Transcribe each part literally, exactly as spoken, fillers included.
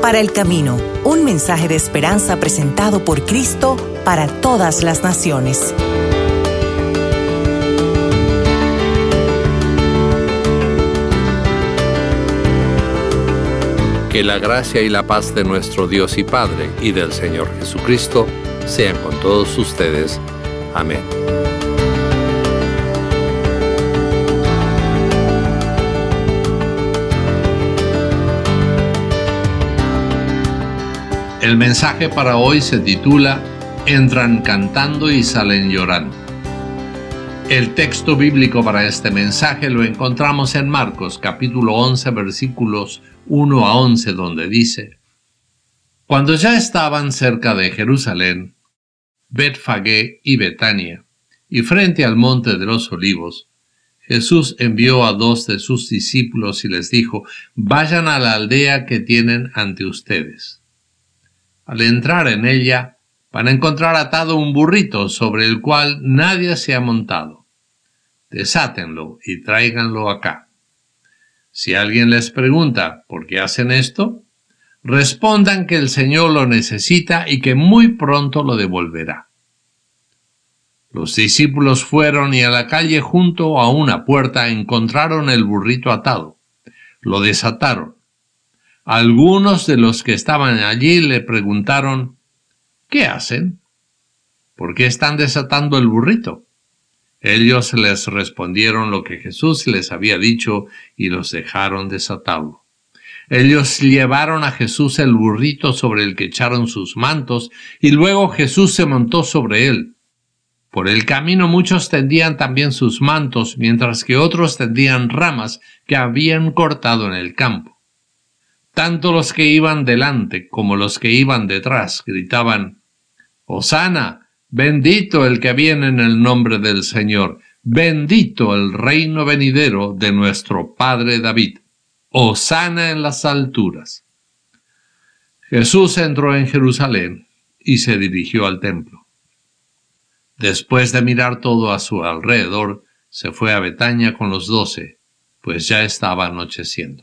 para el camino, un mensaje de esperanza presentado por Cristo para todas las naciones. Que la gracia y la paz de nuestro Dios y Padre y del Señor Jesucristo sean con todos ustedes. Amén. El mensaje para hoy se titula Entran cantando y salen llorando. El texto bíblico para este mensaje lo encontramos en Marcos capítulo once versículos uno a once, donde dice: Cuando ya estaban cerca de Jerusalén, Betfagé y Betania, y frente al monte de los Olivos, Jesús envió a dos de sus discípulos y les dijo: Vayan a la aldea que tienen ante ustedes. Al entrar en ella, van a encontrar atado un burrito sobre el cual nadie se ha montado. Desátenlo y tráiganlo acá. Si alguien les pregunta por qué hacen esto, respondan que el Señor lo necesita y que muy pronto lo devolverá. Los discípulos fueron y a la calle junto a una puerta encontraron el burrito atado. Lo desataron. Algunos de los que estaban allí le preguntaron: ¿qué hacen? ¿Por qué están desatando el burrito? Ellos les respondieron lo que Jesús les había dicho y los dejaron desatarlo. Ellos llevaron a Jesús el burrito sobre el que echaron sus mantos y luego Jesús se montó sobre él. Por el camino muchos tendían también sus mantos, mientras que otros tendían ramas que habían cortado en el campo. Tanto los que iban delante como los que iban detrás gritaban: «Hosana, bendito el que viene en el nombre del Señor, bendito el reino venidero de nuestro Padre David, hosana en las alturas». Jesús entró en Jerusalén y se dirigió al templo. Después de mirar todo a su alrededor, se fue a Betania con los doce, pues ya estaba anocheciendo.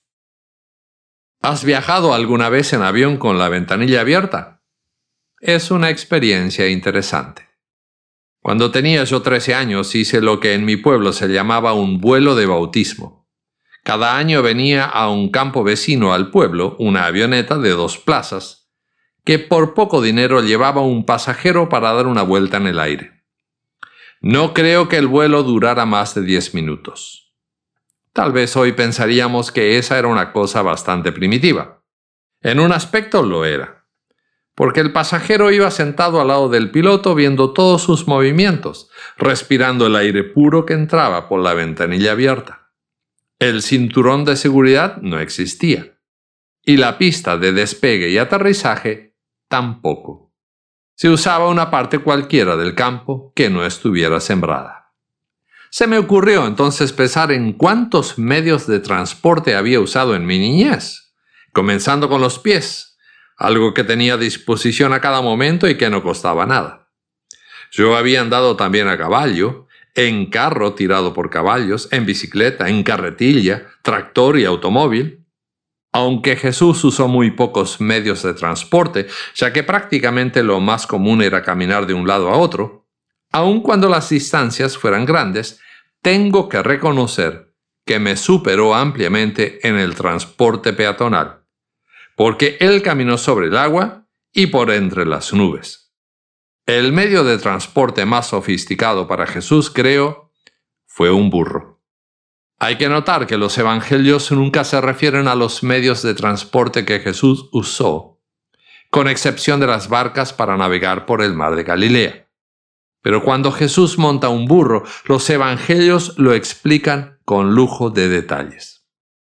¿Has viajado alguna vez en avión con la ventanilla abierta? Es una experiencia interesante. Cuando tenía yo trece años hice lo que en mi pueblo se llamaba un vuelo de bautismo. Cada año venía a un campo vecino al pueblo una avioneta de dos plazas, que por poco dinero llevaba un pasajero para dar una vuelta en el aire. No creo que el vuelo durara más de diez minutos. Tal vez hoy pensaríamos que esa era una cosa bastante primitiva. En un aspecto lo era, porque el pasajero iba sentado al lado del piloto viendo todos sus movimientos, respirando el aire puro que entraba por la ventanilla abierta. El cinturón de seguridad no existía, y la pista de despegue y aterrizaje tampoco. Se usaba una parte cualquiera del campo que no estuviera sembrada. Se me ocurrió entonces pensar en cuántos medios de transporte había usado en mi niñez, comenzando con los pies, algo que tenía a disposición a cada momento y que no costaba nada. Yo había andado también a caballo, en carro tirado por caballos, en bicicleta, en carretilla, tractor y automóvil. Aunque Jesús usó muy pocos medios de transporte, ya que prácticamente lo más común era caminar de un lado a otro, aun cuando las distancias fueran grandes, tengo que reconocer que me superó ampliamente en el transporte peatonal, porque él caminó sobre el agua y por entre las nubes. El medio de transporte más sofisticado para Jesús, creo, fue un burro. Hay que notar que los evangelios nunca se refieren a los medios de transporte que Jesús usó, con excepción de las barcas para navegar por el mar de Galilea. Pero cuando Jesús monta un burro, los evangelios lo explican con lujo de detalles.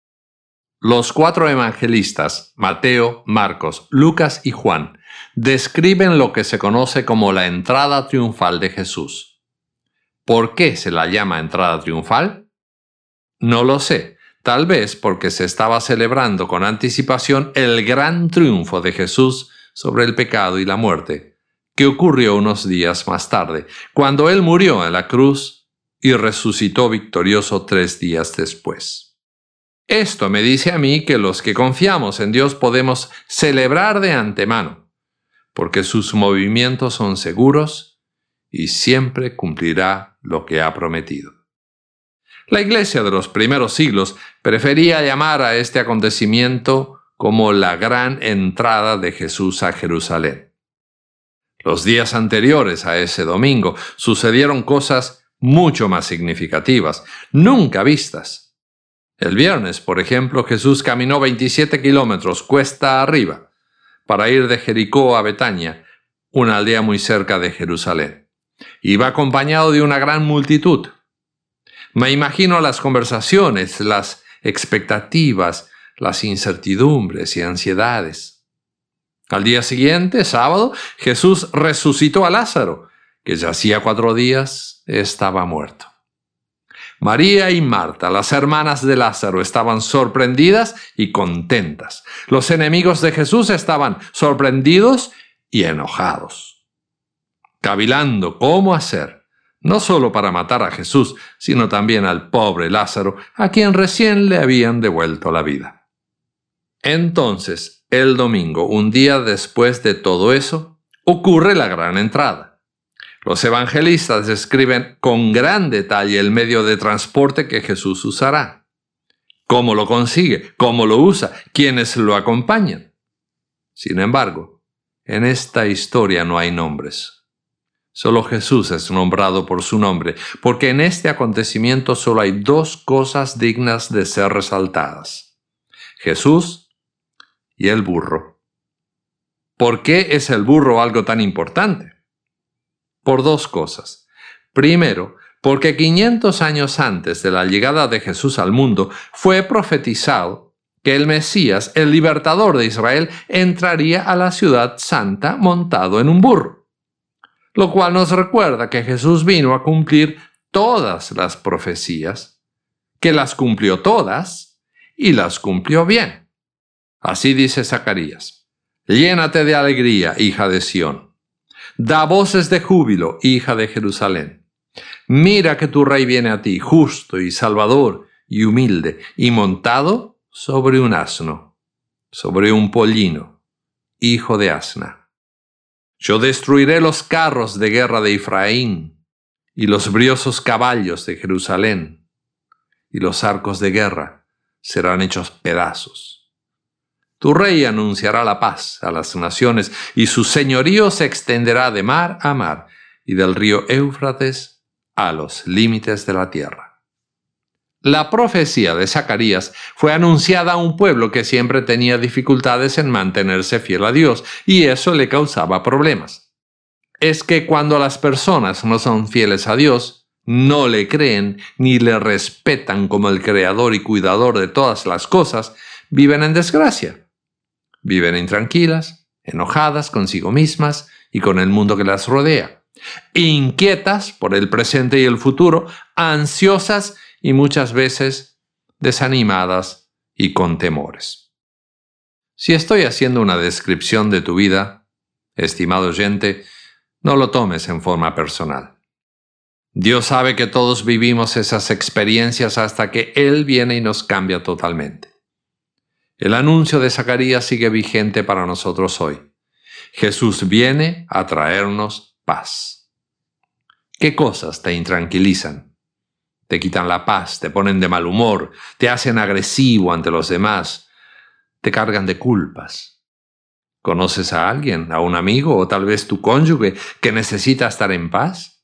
Los cuatro evangelistas, Mateo, Marcos, Lucas y Juan, describen lo que se conoce como la entrada triunfal de Jesús. ¿Por qué se la llama entrada triunfal? No lo sé, tal vez porque se estaba celebrando con anticipación el gran triunfo de Jesús sobre el pecado y la muerte, que ocurrió unos días más tarde, cuando él murió en la cruz y resucitó victorioso tres días después. Esto me dice a mí que los que confiamos en Dios podemos celebrar de antemano, porque sus movimientos son seguros y siempre cumplirá lo que ha prometido. La iglesia de los primeros siglos prefería llamar a este acontecimiento como la gran entrada de Jesús a Jerusalén. Los días anteriores a ese domingo sucedieron cosas mucho más significativas, nunca vistas. El viernes, por ejemplo, Jesús caminó veintisiete kilómetros cuesta arriba para ir de Jericó a Betania, una aldea muy cerca de Jerusalén. Iba acompañado de una gran multitud. Me imagino las conversaciones, las expectativas, las incertidumbres y ansiedades. Al día siguiente, sábado, Jesús resucitó a Lázaro, que ya hacía cuatro días estaba muerto. María y Marta, las hermanas de Lázaro, estaban sorprendidas y contentas. Los enemigos de Jesús estaban sorprendidos y enojados, cavilando cómo hacer, no solo para matar a Jesús, sino también al pobre Lázaro, a quien recién le habían devuelto la vida. Entonces, el domingo, un día después de todo eso, ocurre la gran entrada. Los evangelistas describen con gran detalle el medio de transporte que Jesús usará. Cómo lo consigue, cómo lo usa, quiénes lo acompañan. Sin embargo, en esta historia no hay nombres. Solo Jesús es nombrado por su nombre, porque en este acontecimiento solo hay dos cosas dignas de ser resaltadas: Jesús y el burro. ¿Por qué es el burro algo tan importante? Por dos cosas. Primero, porque quinientos años antes de la llegada de Jesús al mundo, fue profetizado que el Mesías, el libertador de Israel, entraría a la ciudad santa montado en un burro. Lo cual nos recuerda que Jesús vino a cumplir todas las profecías, que las cumplió todas y las cumplió bien. Así dice Zacarías: «Llénate de alegría, hija de Sión. Da voces de júbilo, hija de Jerusalén. Mira que tu rey viene a ti, justo y salvador y humilde, y montado sobre un asno, sobre un pollino, hijo de asna. Yo destruiré los carros de guerra de Efraín y los briosos caballos de Jerusalén, y los arcos de guerra serán hechos pedazos. Tu rey anunciará la paz a las naciones, y su señorío se extenderá de mar a mar y del río Éufrates a los límites de la tierra». La profecía de Zacarías fue anunciada a un pueblo que siempre tenía dificultades en mantenerse fiel a Dios, y eso le causaba problemas. Es que cuando las personas no son fieles a Dios, no le creen ni le respetan como el creador y cuidador de todas las cosas, viven en desgracia. Viven intranquilas, enojadas consigo mismas y con el mundo que las rodea, inquietas por el presente y el futuro, ansiosas y muchas veces desanimadas y con temores. Si estoy haciendo una descripción de tu vida, estimado oyente, no lo tomes en forma personal. Dios sabe que todos vivimos esas experiencias hasta que Él viene y nos cambia totalmente. El anuncio de Zacarías sigue vigente para nosotros hoy. Jesús viene a traernos paz. ¿Qué cosas te intranquilizan? Te quitan la paz, te ponen de mal humor, te hacen agresivo ante los demás, te cargan de culpas. ¿Conoces a alguien, a un amigo o tal vez tu cónyuge que necesita estar en paz?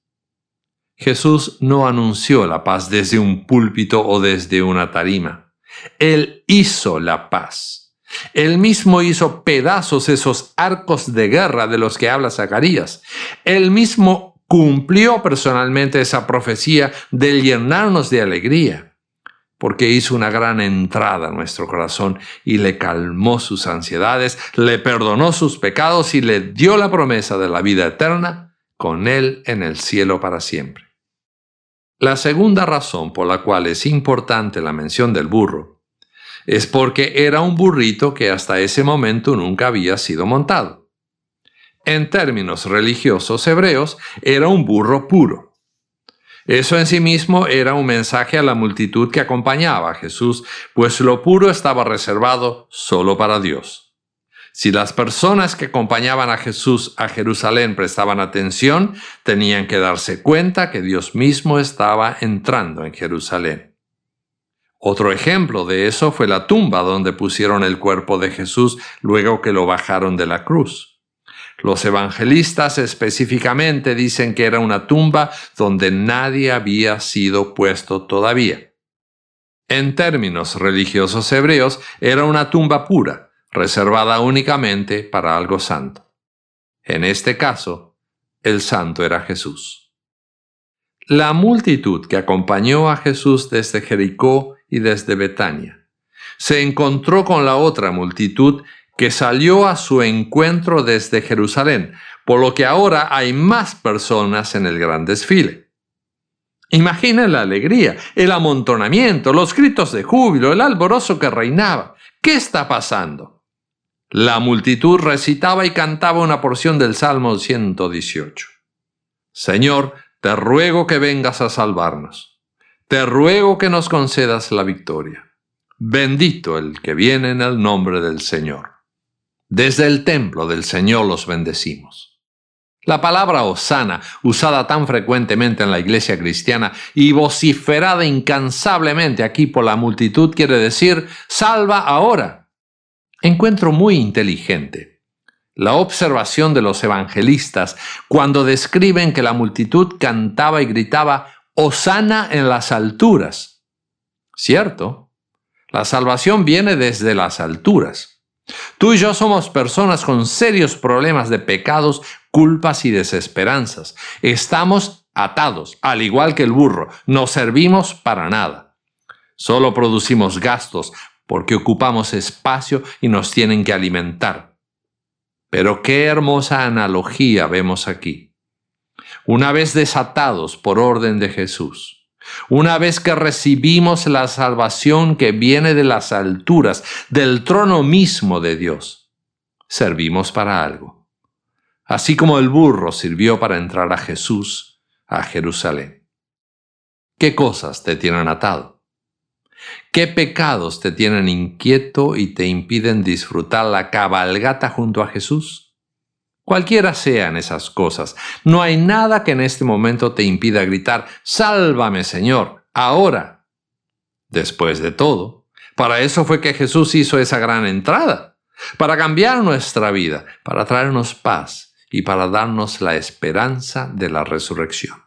Jesús no anunció la paz desde un púlpito o desde una tarima. Él hizo la paz. Él mismo hizo pedazos esos arcos de guerra de los que habla Zacarías. Él mismo cumplió personalmente esa profecía de llenarnos de alegría, porque hizo una gran entrada a nuestro corazón y le calmó sus ansiedades, le perdonó sus pecados y le dio la promesa de la vida eterna con Él en el cielo para siempre. La segunda razón por la cual es importante la mención del burro es porque era un burrito que hasta ese momento nunca había sido montado. En términos religiosos hebreos, era un burro puro. Eso en sí mismo era un mensaje a la multitud que acompañaba a Jesús, pues lo puro estaba reservado solo para Dios. Si las personas que acompañaban a Jesús a Jerusalén prestaban atención, tenían que darse cuenta que Dios mismo estaba entrando en Jerusalén. Otro ejemplo de eso fue la tumba donde pusieron el cuerpo de Jesús luego que lo bajaron de la cruz. Los evangelistas específicamente dicen que era una tumba donde nadie había sido puesto todavía. En términos religiosos hebreos, era una tumba pura, reservada únicamente para algo santo. En este caso, el santo era Jesús. La multitud que acompañó a Jesús desde Jericó y desde Betania se encontró con la otra multitud que salió a su encuentro desde Jerusalén, por lo que ahora hay más personas en el gran desfile. Imaginen la alegría, el amontonamiento, los gritos de júbilo, el alborozo que reinaba. ¿Qué está pasando? La multitud recitaba y cantaba una porción del Salmo ciento dieciocho. Señor, te ruego que vengas a salvarnos. Te ruego que nos concedas la victoria. Bendito el que viene en el nombre del Señor. Desde el templo del Señor los bendecimos. La palabra hosana, usada tan frecuentemente en la iglesia cristiana y vociferada incansablemente aquí por la multitud, quiere decir salva ahora. Encuentro muy inteligente la observación de los evangelistas cuando describen que la multitud cantaba y gritaba hosana en las alturas. ¿Cierto? La salvación viene desde las alturas. Tú y yo somos personas con serios problemas de pecados, culpas y desesperanzas. Estamos atados, al igual que el burro. No servimos para nada. Solo producimos gastos porque ocupamos espacio y nos tienen que alimentar. Pero qué hermosa analogía vemos aquí. Una vez desatados por orden de Jesús, una vez que recibimos la salvación que viene de las alturas, del trono mismo de Dios, servimos para algo. Así como el burro sirvió para entrar a Jesús, a Jerusalén. ¿Qué cosas te tienen atado? ¿Qué pecados te tienen inquieto y te impiden disfrutar la cabalgata junto a Jesús? Cualquiera sean esas cosas, no hay nada que en este momento te impida gritar, ¡sálvame, Señor, ahora! Después de todo, para eso fue que Jesús hizo esa gran entrada, para cambiar nuestra vida, para traernos paz y para darnos la esperanza de la resurrección.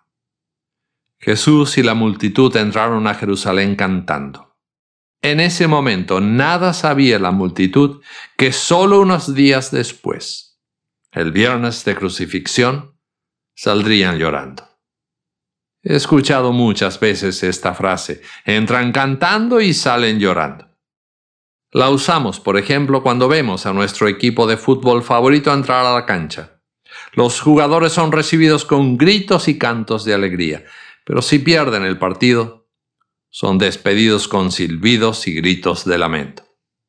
Jesús y la multitud entraron a Jerusalén cantando. En ese momento nada sabía la multitud que solo unos días después, el viernes de crucifixión, saldrían llorando. He escuchado muchas veces esta frase, entran cantando y salen llorando. La usamos, por ejemplo, cuando vemos a nuestro equipo de fútbol favorito entrar a la cancha. Los jugadores son recibidos con gritos y cantos de alegría, pero si pierden el partido, son despedidos con silbidos y gritos de lamento.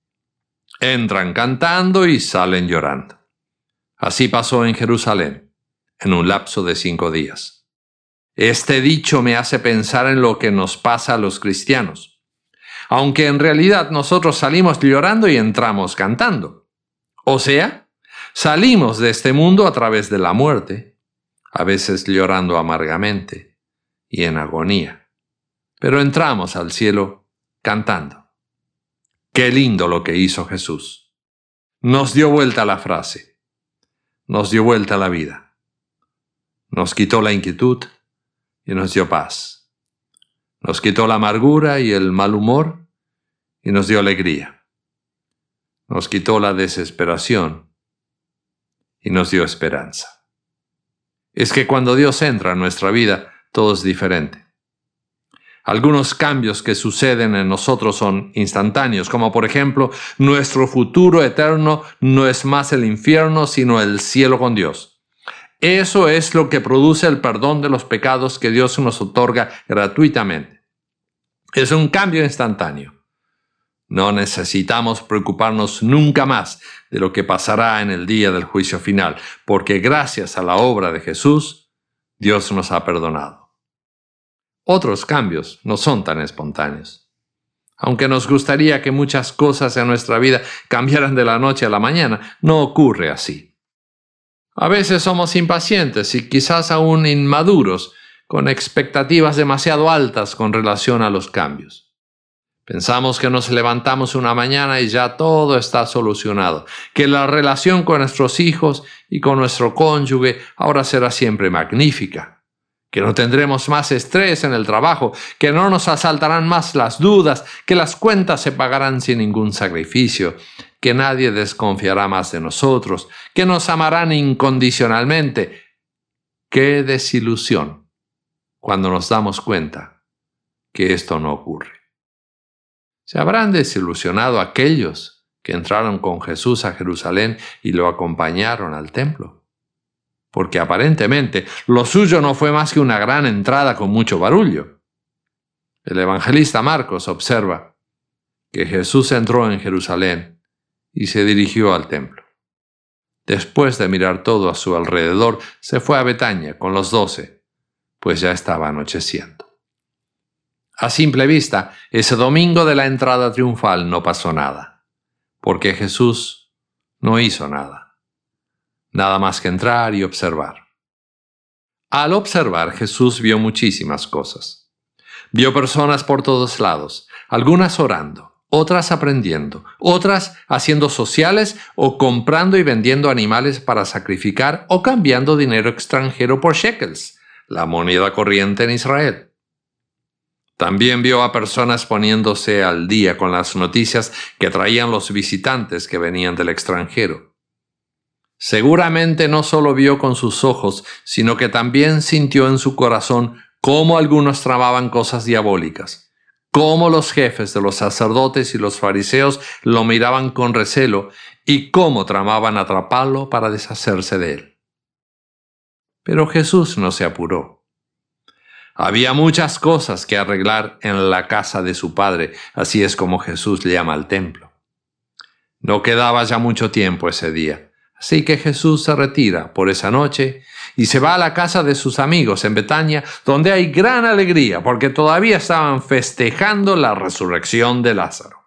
Entran cantando y salen llorando. Así pasó en Jerusalén, en un lapso de cinco días. Este dicho me hace pensar en lo que nos pasa a los cristianos, aunque en realidad nosotros salimos llorando y entramos cantando. O sea, salimos de este mundo a través de la muerte, a veces llorando amargamente y en agonía, pero entramos al cielo cantando. Qué lindo lo que hizo Jesús. Nos dio vuelta la frase. Nos dio vuelta la vida. Nos quitó la inquietud y nos dio paz. Nos quitó la amargura y el mal humor y nos dio alegría. Nos quitó la desesperación y nos dio esperanza. Es que cuando Dios entra en nuestra vida, todo es diferente. Algunos cambios que suceden en nosotros son instantáneos, como por ejemplo, nuestro futuro eterno no es más el infierno, sino el cielo con Dios. Eso es lo que produce el perdón de los pecados que Dios nos otorga gratuitamente. Es un cambio instantáneo. No necesitamos preocuparnos nunca más de lo que pasará en el día del juicio final, porque gracias a la obra de Jesús, Dios nos ha perdonado. Otros cambios no son tan espontáneos. Aunque nos gustaría que muchas cosas en nuestra vida cambiaran de la noche a la mañana, no ocurre así. A veces somos impacientes y quizás aún inmaduros, con expectativas demasiado altas con relación a los cambios. Pensamos que nos levantamos una mañana y ya todo está solucionado, que la relación con nuestros hijos y con nuestro cónyuge ahora será siempre magnífica, que no tendremos más estrés en el trabajo, que no nos asaltarán más las dudas, que las cuentas se pagarán sin ningún sacrificio, que nadie desconfiará más de nosotros, que nos amarán incondicionalmente. ¡Qué desilusión cuando nos damos cuenta que esto no ocurre! ¿Se habrán desilusionado aquellos que entraron con Jesús a Jerusalén y lo acompañaron al templo? Porque aparentemente lo suyo no fue más que una gran entrada con mucho barullo. El evangelista Marcos observa que Jesús entró en Jerusalén y se dirigió al templo. Después de mirar todo a su alrededor, se fue a Betania con los doce, pues ya estaba anocheciendo. A simple vista, ese domingo de la entrada triunfal no pasó nada, porque Jesús no hizo nada, nada más que entrar y observar. Al observar, Jesús vio muchísimas cosas. Vio personas por todos lados, algunas orando, otras aprendiendo, otras haciendo sociales o comprando y vendiendo animales para sacrificar o cambiando dinero extranjero por shekels, la moneda corriente en Israel. También vio a personas poniéndose al día con las noticias que traían los visitantes que venían del extranjero. Seguramente no solo vio con sus ojos, sino que también sintió en su corazón cómo algunos tramaban cosas diabólicas, cómo los jefes de los sacerdotes y los fariseos lo miraban con recelo y cómo tramaban atraparlo para deshacerse de él. Pero Jesús no se apuró. Había muchas cosas que arreglar en la casa de su padre, así es como Jesús le llama al templo. No quedaba ya mucho tiempo ese día, así que Jesús se retira por esa noche y se va a la casa de sus amigos en Betania, donde hay gran alegría, porque todavía estaban festejando la resurrección de Lázaro.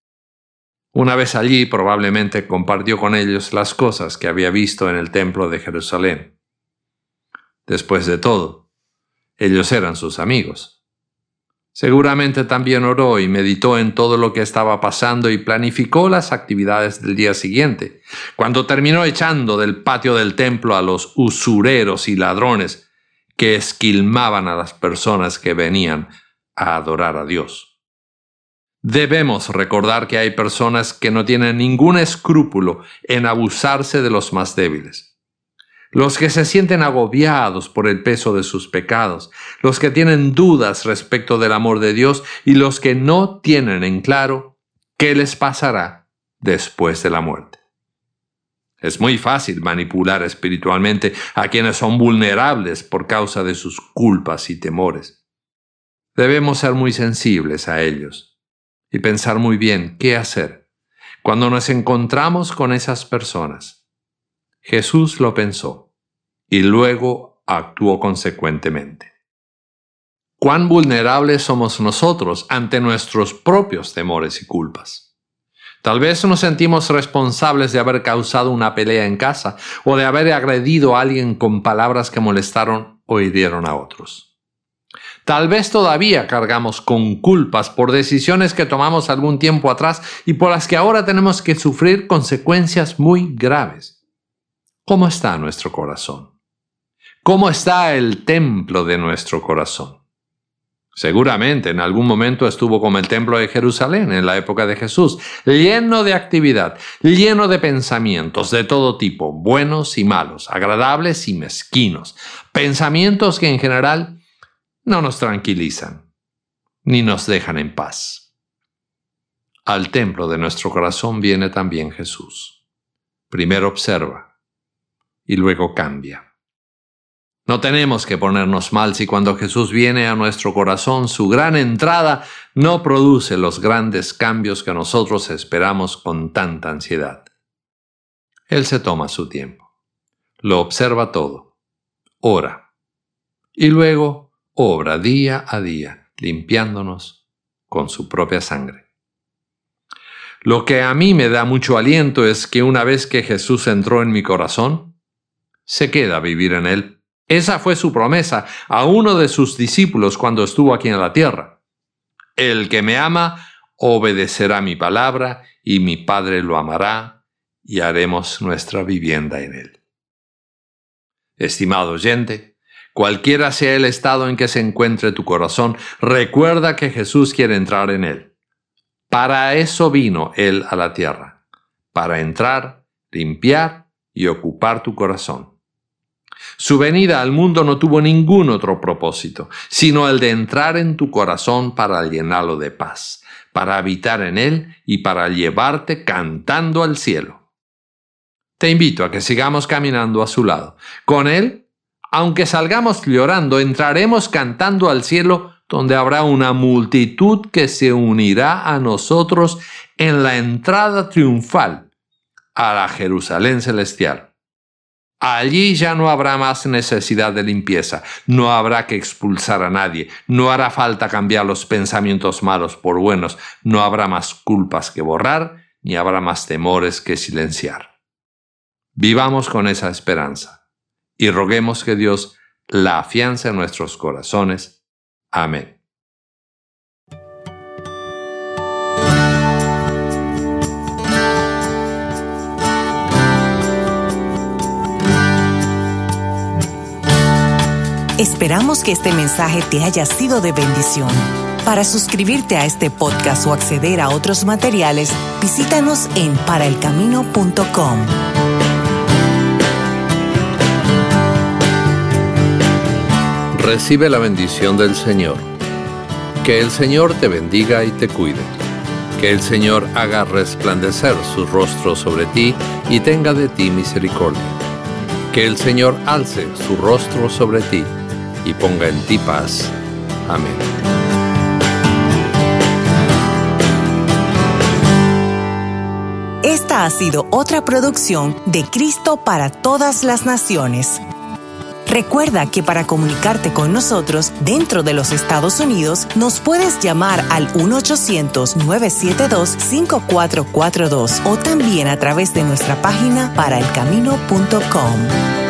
Una vez allí, probablemente compartió con ellos las cosas que había visto en el templo de Jerusalén. Después de todo, ellos eran sus amigos. Seguramente también oró y meditó en todo lo que estaba pasando y planificó las actividades del día siguiente, cuando terminó echando del patio del templo a los usureros y ladrones que esquilmaban a las personas que venían a adorar a Dios. Debemos recordar que hay personas que no tienen ningún escrúpulo en abusarse de los más débiles. Los que se sienten agobiados por el peso de sus pecados, los que tienen dudas respecto del amor de Dios y los que no tienen en claro qué les pasará después de la muerte. Es muy fácil manipular espiritualmente a quienes son vulnerables por causa de sus culpas y temores. Debemos ser muy sensibles a ellos y pensar muy bien qué hacer cuando nos encontramos con esas personas. Jesús lo pensó y luego actuó consecuentemente. ¿Cuán vulnerables somos nosotros ante nuestros propios temores y culpas? Tal vez nos sentimos responsables de haber causado una pelea en casa o de haber agredido a alguien con palabras que molestaron o hirieron a otros. Tal vez todavía cargamos con culpas por decisiones que tomamos algún tiempo atrás y por las que ahora tenemos que sufrir consecuencias muy graves. ¿Cómo está nuestro corazón? ¿Cómo está el templo de nuestro corazón? Seguramente en algún momento estuvo como el templo de Jerusalén en la época de Jesús, lleno de actividad, lleno de pensamientos de todo tipo, buenos y malos, agradables y mezquinos, pensamientos que en general no nos tranquilizan, ni nos dejan en paz. Al templo de nuestro corazón viene también Jesús. Primero observa y luego cambia. No tenemos que ponernos mal si cuando Jesús viene a nuestro corazón, su gran entrada no produce los grandes cambios que nosotros esperamos con tanta ansiedad. Él se toma su tiempo, lo observa todo, ora y luego obra día a día, limpiándonos con su propia sangre. Lo que a mí me da mucho aliento es que una vez que Jesús entró en mi corazón, se queda a vivir en él. Esa fue su promesa a uno de sus discípulos cuando estuvo aquí en la tierra. El que me ama obedecerá mi palabra, y mi Padre lo amará, y haremos nuestra vivienda en él. Estimado oyente, cualquiera sea el estado en que se encuentre tu corazón, recuerda que Jesús quiere entrar en él. Para eso vino él a la tierra, para entrar, limpiar y ocupar tu corazón. Su venida al mundo no tuvo ningún otro propósito, sino el de entrar en tu corazón para llenarlo de paz, para habitar en él y para llevarte cantando al cielo. Te invito a que sigamos caminando a su lado. Con él, aunque salgamos llorando, entraremos cantando al cielo, donde habrá una multitud que se unirá a nosotros en la entrada triunfal a la Jerusalén celestial. Allí ya no habrá más necesidad de limpieza, no habrá que expulsar a nadie, no hará falta cambiar los pensamientos malos por buenos, no habrá más culpas que borrar, ni habrá más temores que silenciar. Vivamos con esa esperanza y roguemos que Dios la afiance en nuestros corazones. Amén. Esperamos que este mensaje te haya sido de bendición. Para suscribirte a este podcast o acceder a otros materiales, visítanos en para el camino punto com. Recibe la bendición del Señor. Que el Señor te bendiga y te cuide. Que el Señor haga resplandecer su rostro sobre ti y tenga de ti misericordia. Que el Señor alce su rostro sobre ti y ponga en ti paz. Amén. Esta ha sido otra producción de Cristo para todas las naciones. Recuerda que para comunicarte con nosotros dentro de los Estados Unidos, nos puedes llamar al uno ochocientos, nueve siete dos, cinco cuatro cuatro dos o también a través de nuestra página para el camino punto com.